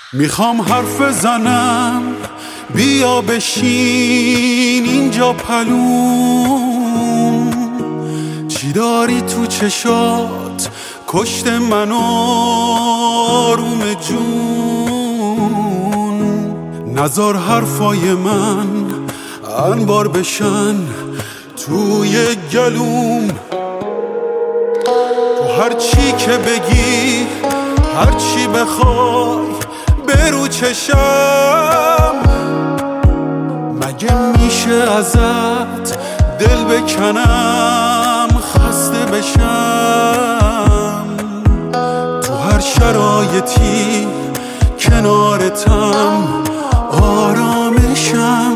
میخوام حرف بزنم، بیا بشین اینجا پلوم. چی داری تو چشات کشت من آروم جون؟ نذار حرفای من انبار بشن توی گلوم. تو هر چی که بگی، هر چی بخوای برو چشم. مگه میشه ازت دل بکنم خسته بشم؟ تو هر شرایطی کنارتم آرامشم.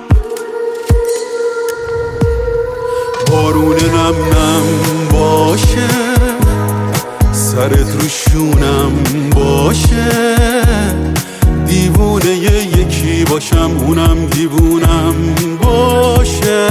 بارون نم نم باشه، سرت رو شونم باشه. دیوونه یکی باشم، اونم دیوونم باشه.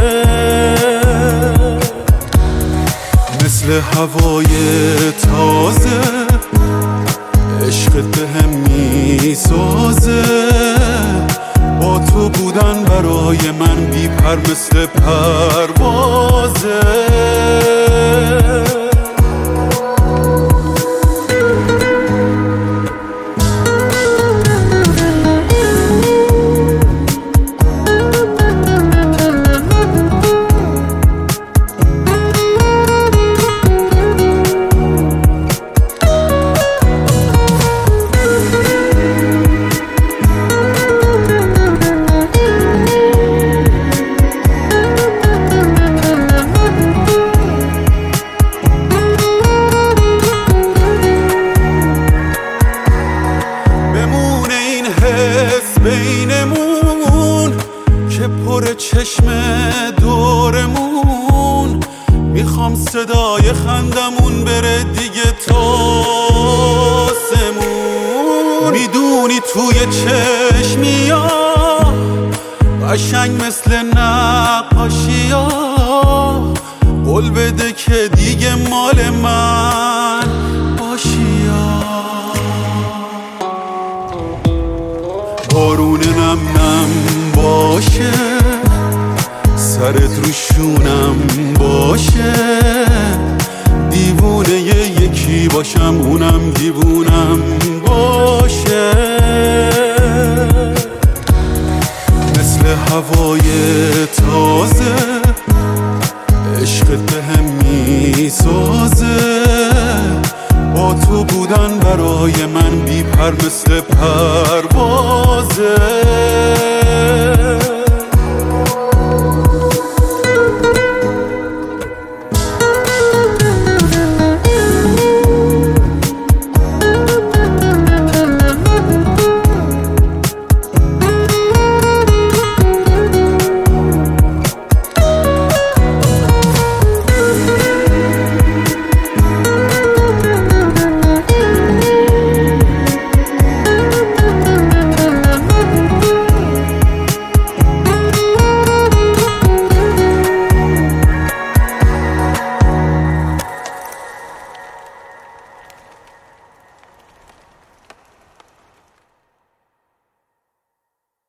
مثل هوای تازه عشقت بهم میسازه. با تو بودن برای من بی پر مثل پروازه. بینمون که پر چشم دورمون. میخوام صدای خندمون بره دیگه تا سمون. میدونی توی چشمیا قشنگ مثل نقاشیا. قول بده که دیگه مال من باشیا. بارون نم نم باشه، سرت رو شونم باشه. دیوونه یکی باشم، اونم دیوونم باشه. مثل هوای تازه عشقت بهم میسازه. با تو بودن برای من بی پر مثل پروازه.